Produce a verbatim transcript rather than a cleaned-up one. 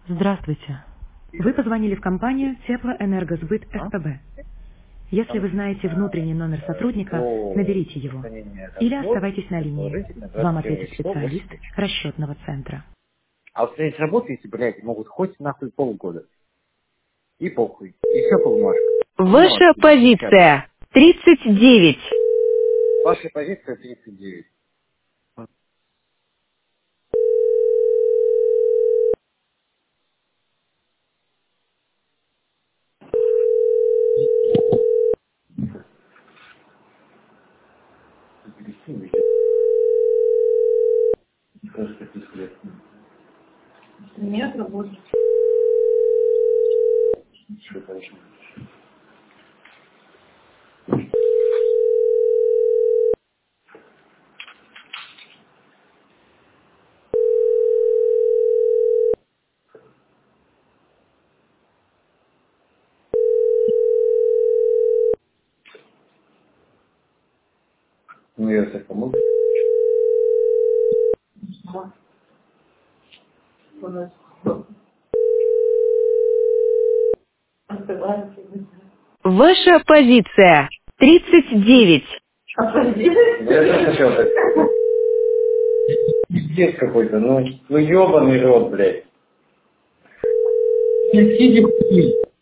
Здравствуйте. Вы позвонили в компанию Теплоэнергосбыт А? СПБ. Если вы Там, знаете внутренний номер э, сотрудника, до наберите его. распространения Или развод, оставайтесь на линии. предположительно, Вам двадцать первое ответит число, специалист восемь вечера. расчетного центра. А устранить работу, если, блядь, могут хоть нахуй полгода. И похуй. И все по бумажкам. Ну, Ваша отсюда, печатать. позиция тридцать девять. Ваша позиция тридцать девять. Нет, работает. Что конечно. Ну, я тебе помогу. Ага. У нас оставается. Ваша позиция тридцать девять. А подожди. Я тоже хотел так. Пиздец какой-то, ну, ну ебаный рот, блядь. Сиди хуй.